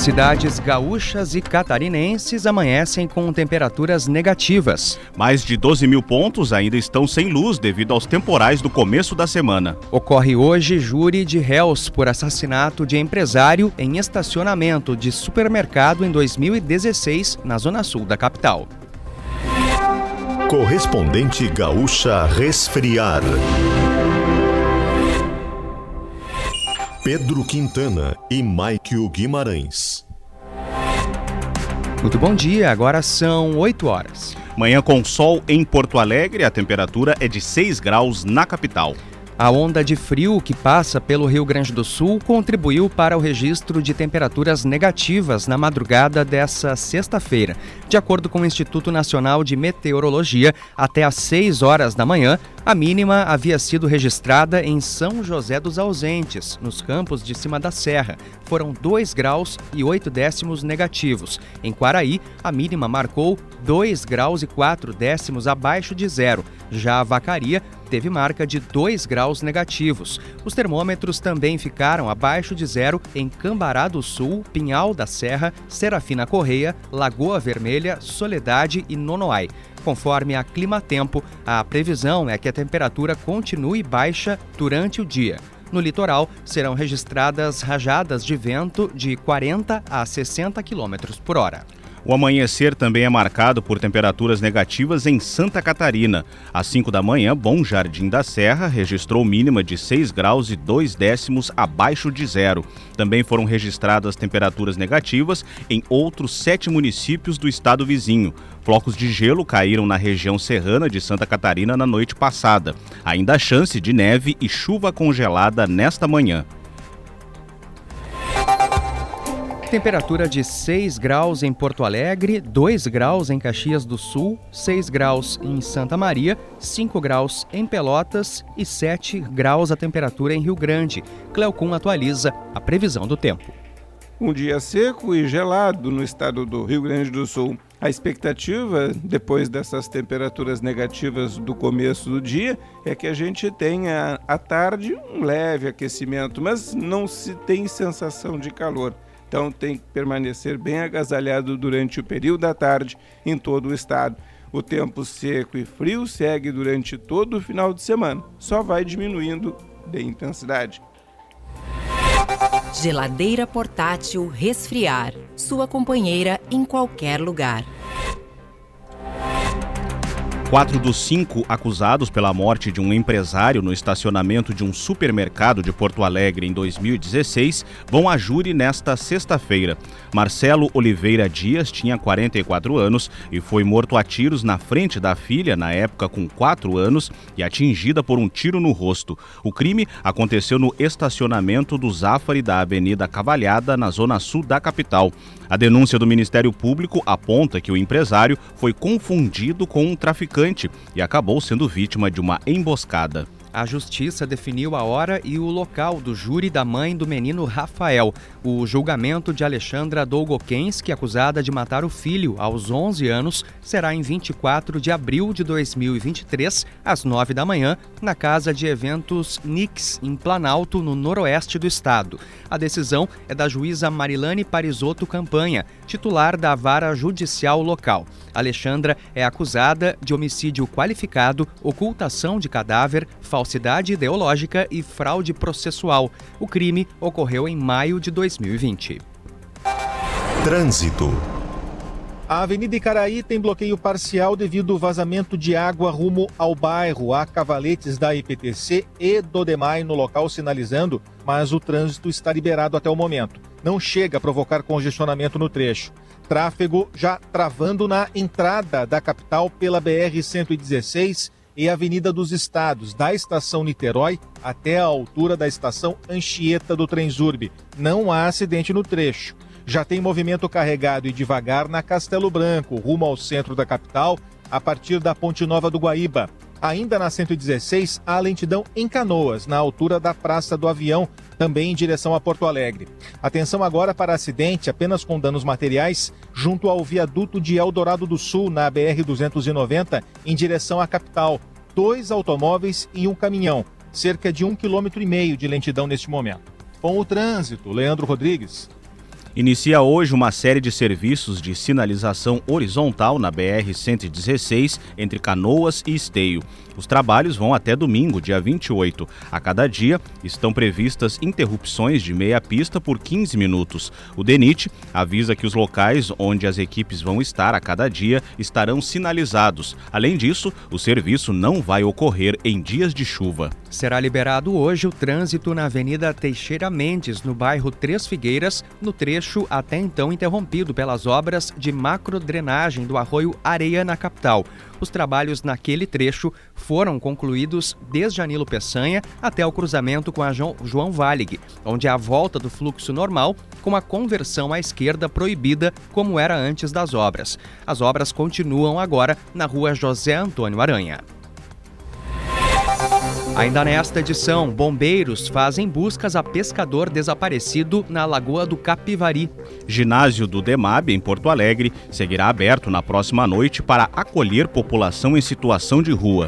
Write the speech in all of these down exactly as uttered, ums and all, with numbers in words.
Cidades gaúchas e catarinenses amanhecem com temperaturas negativas. Mais de doze mil pontos ainda estão sem luz devido aos temporais do começo da semana. Ocorre hoje júri de réus por assassinato de empresário em estacionamento de supermercado em dois mil e dezesseis, na zona sul da capital. Correspondente Gaúcha Resfriar. Pedro Quintana e Maikio Guimarães. Muito bom dia, agora são oito horas. Manhã com sol em Porto Alegre, a temperatura é de seis graus na capital. A onda de frio que passa pelo Rio Grande do Sul contribuiu para o registro de temperaturas negativas na madrugada dessa sexta-feira. De acordo com o Instituto Nacional de Meteorologia, até às seis horas da manhã, a mínima havia sido registrada em São José dos Ausentes, nos campos de cima da serra. Foram dois graus e oito décimos negativos. Em Quaraí, a mínima marcou dois graus e quatro décimos abaixo de zero. Já a Vacaria teve marca de dois graus negativos. Os termômetros também ficaram abaixo de zero em Cambará do Sul, Pinhal da Serra, Serafina Correia, Lagoa Vermelha, Soledade e Nonoai. Conforme a Climatempo, a previsão é que a temperatura continue baixa durante o dia. No litoral, serão registradas rajadas de vento de quarenta a sessenta quilômetros por hora. O amanhecer também é marcado por temperaturas negativas em Santa Catarina. Às cinco da manhã, Bom Jardim da Serra registrou mínima de seis graus e dois décimos abaixo de zero. Também foram registradas temperaturas negativas em outros sete municípios do estado vizinho. Flocos de gelo caíram na região serrana de Santa Catarina na noite passada. Ainda há chance de neve e chuva congelada nesta manhã. Temperatura de seis graus em Porto Alegre, dois graus em Caxias do Sul, seis graus em Santa Maria, cinco graus em Pelotas e sete graus a temperatura em Rio Grande. Cleocum atualiza a previsão do tempo. Um dia seco e gelado no estado do Rio Grande do Sul. A expectativa, depois dessas temperaturas negativas do começo do dia, é que a gente tenha à tarde um leve aquecimento, mas não se tem sensação de calor. Então tem que permanecer bem agasalhado durante o período da tarde em todo o estado. O tempo seco e frio segue durante todo o final de semana, só vai diminuindo de intensidade. Geladeira portátil Resfriar, sua companheira em qualquer lugar. Quatro dos cinco acusados pela morte de um empresário no estacionamento de um supermercado de Porto Alegre em dois mil e dezesseis vão a júri nesta sexta-feira. Marcelo Oliveira Dias tinha quarenta e quatro anos e foi morto a tiros na frente da filha, na época com quatro anos, e atingida por um tiro no rosto. O crime aconteceu no estacionamento do Zafari da Avenida Cavalhada, na zona sul da capital. A denúncia do Ministério Público aponta que o empresário foi confundido com um traficante e acabou sendo vítima de uma emboscada. A Justiça definiu a hora e o local do júri da mãe do menino Rafael. O julgamento de Alexandra Dolgokenski, acusada de matar o filho aos onze anos, será em vinte e quatro de abril de dois mil e vinte e três, às nove da manhã, na Casa de Eventos Nix, em Planalto, no noroeste do estado. A decisão é da juíza Marilane Parisotto Campanha, titular da vara judicial local. Alexandra é acusada de homicídio qualificado, ocultação de cadáver, falsidade ideológica e fraude processual. O crime ocorreu em maio de dois mil e vinte. Trânsito. A Avenida Icaraí tem bloqueio parcial devido ao vazamento de água rumo ao bairro. Há cavaletes da I P T C e do DEMAI no local sinalizando, mas o trânsito está liberado até o momento. Não chega a provocar congestionamento no trecho. Tráfego já travando na entrada da capital pela B R cento e dezesseis e Avenida dos Estados, da estação Niterói até a altura da estação Anchieta do Transurb. Não há acidente no trecho. Já tem movimento carregado e devagar na Castelo Branco, rumo ao centro da capital, a partir da Ponte Nova do Guaíba. Ainda na cento e dezesseis, há lentidão em Canoas, na altura da Praça do Avião, também em direção a Porto Alegre. Atenção agora para acidente apenas com danos materiais junto ao viaduto de Eldorado do Sul, na B R duzentos e noventa, em direção à capital. Dois automóveis e um caminhão. Cerca de um quilômetro e meio de lentidão neste momento. Com o trânsito, Leandro Rodrigues. Inicia hoje uma série de serviços de sinalização horizontal na B R cento e dezesseis entre Canoas e Esteio. Os trabalhos vão até domingo, dia vinte e oito. A cada dia estão previstas interrupções de meia pista por quinze minutos. O DENIT avisa que os locais onde as equipes vão estar a cada dia estarão sinalizados. Além disso, o serviço não vai ocorrer em dias de chuva. Será liberado hoje o trânsito na Avenida Teixeira Mendes, no bairro Três Figueiras, no trecho até então interrompido pelas obras de macrodrenagem do arroio Areia na capital. Os trabalhos naquele trecho foram concluídos desde Anilo Peçanha até o cruzamento com a João Valig, onde há a volta do fluxo normal com a conversão à esquerda proibida como era antes das obras. As obras continuam agora na rua José Antônio Aranha. Ainda nesta edição, bombeiros fazem buscas a pescador desaparecido na Lagoa do Capivari. Ginásio do DEMAB, em Porto Alegre, seguirá aberto na próxima noite para acolher população em situação de rua.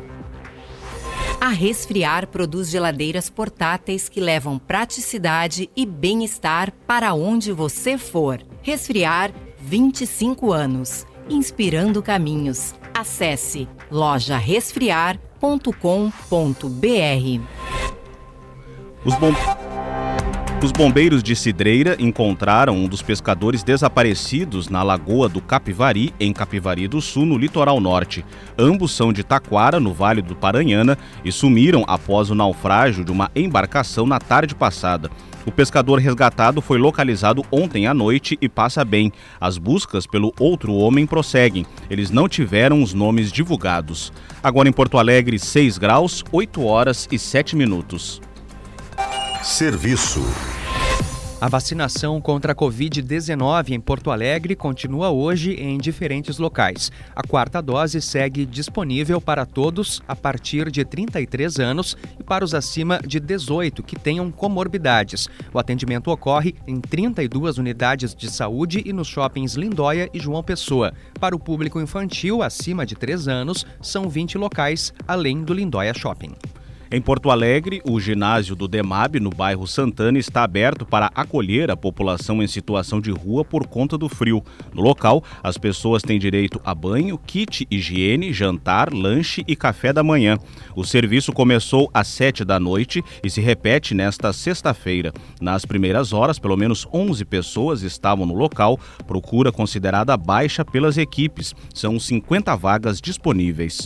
A Resfriar produz geladeiras portáteis que levam praticidade e bem-estar para onde você for. Resfriar, vinte e cinco anos, inspirando caminhos. Acesse loja resfriar ponto com ponto b r. Os, bom... Os bombeiros de Cidreira encontraram um dos pescadores desaparecidos na Lagoa do Capivari, em Capivari do Sul, no litoral norte. Ambos são de Taquara, no Vale do Paranhana, e sumiram após o naufrágio de uma embarcação na tarde passada. O pescador resgatado foi localizado ontem à noite e passa bem. As buscas pelo outro homem prosseguem. Eles não tiveram os nomes divulgados. Agora em Porto Alegre, seis graus, oito horas e sete minutos. Serviço. A vacinação contra a covid dezenove em Porto Alegre continua hoje em diferentes locais. A quarta dose segue disponível para todos a partir de trinta e três anos e para os acima de dezoito que tenham comorbidades. O atendimento ocorre em trinta e duas unidades de saúde e nos shoppings Lindóia e João Pessoa. Para o público infantil acima de três anos, são vinte locais, além do Lindóia Shopping. Em Porto Alegre, o ginásio do DEMAB, no bairro Santana, está aberto para acolher a população em situação de rua por conta do frio. No local, as pessoas têm direito a banho, kit higiene, jantar, lanche e café da manhã. O serviço começou às sete da noite e se repete nesta sexta-feira. Nas primeiras horas, pelo menos onze pessoas estavam no local, procura considerada baixa pelas equipes. São cinquenta vagas disponíveis.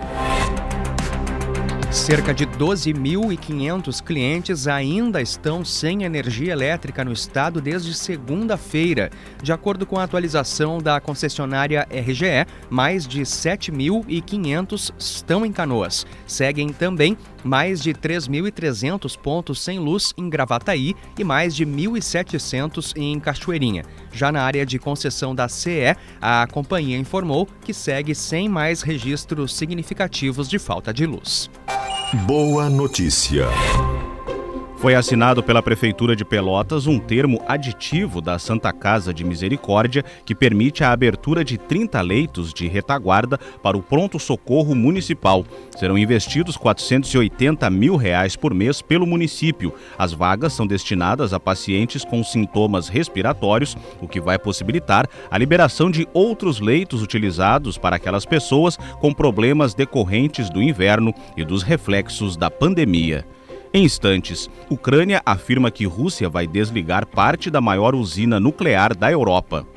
Cerca de doze mil e quinhentos clientes ainda estão sem energia elétrica no estado desde segunda-feira. De acordo com a atualização da concessionária R G E, mais de sete mil e quinhentos estão em Canoas. Seguem também mais de três mil e trezentos pontos sem luz em Gravataí e mais de mil e setecentos em Cachoeirinha. Já na área de concessão da C E, a companhia informou que segue sem mais registros significativos de falta de luz. Boa notícia. Foi assinado pela Prefeitura de Pelotas um termo aditivo da Santa Casa de Misericórdia que permite a abertura de trinta leitos de retaguarda para o pronto-socorro municipal. Serão investidos quatrocentos e oitenta mil reais por mês pelo município. As vagas são destinadas a pacientes com sintomas respiratórios, o que vai possibilitar a liberação de outros leitos utilizados para aquelas pessoas com problemas decorrentes do inverno e dos reflexos da pandemia. Em instantes, Ucrânia afirma que Rússia vai desligar parte da maior usina nuclear da Europa.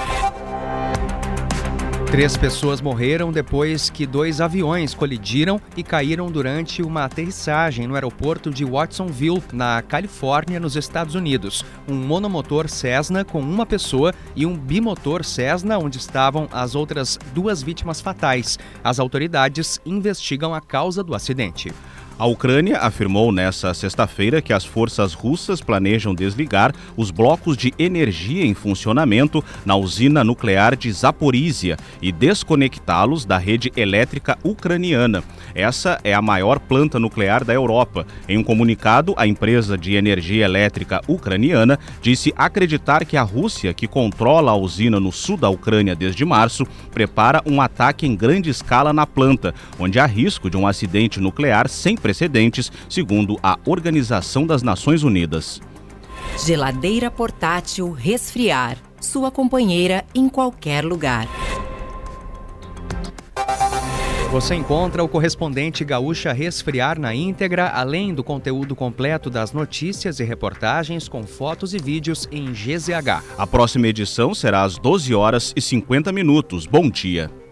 Três pessoas morreram depois que dois aviões colidiram e caíram durante uma aterrissagem no aeroporto de Watsonville, na Califórnia, nos Estados Unidos. Um monomotor Cessna com uma pessoa e um bimotor Cessna, onde estavam as outras duas vítimas fatais. As autoridades investigam a causa do acidente. A Ucrânia afirmou nesta sexta-feira que as forças russas planejam desligar os blocos de energia em funcionamento na usina nuclear de Zaporizhia e desconectá-los da rede elétrica ucraniana. Essa é a maior planta nuclear da Europa. Em um comunicado, a empresa de energia elétrica ucraniana disse acreditar que a Rússia, que controla a usina no sul da Ucrânia desde março, prepara um ataque em grande escala na planta, onde há risco de um acidente nuclear sem precedentes, segundo a Organização das Nações Unidas. Geladeira portátil Resfriar. Sua companheira em qualquer lugar. Você encontra o correspondente Gaúcha Resfriar na íntegra, além do conteúdo completo das notícias e reportagens com fotos e vídeos em G Z H. A próxima edição será às doze horas e cinquenta minutos. Bom dia.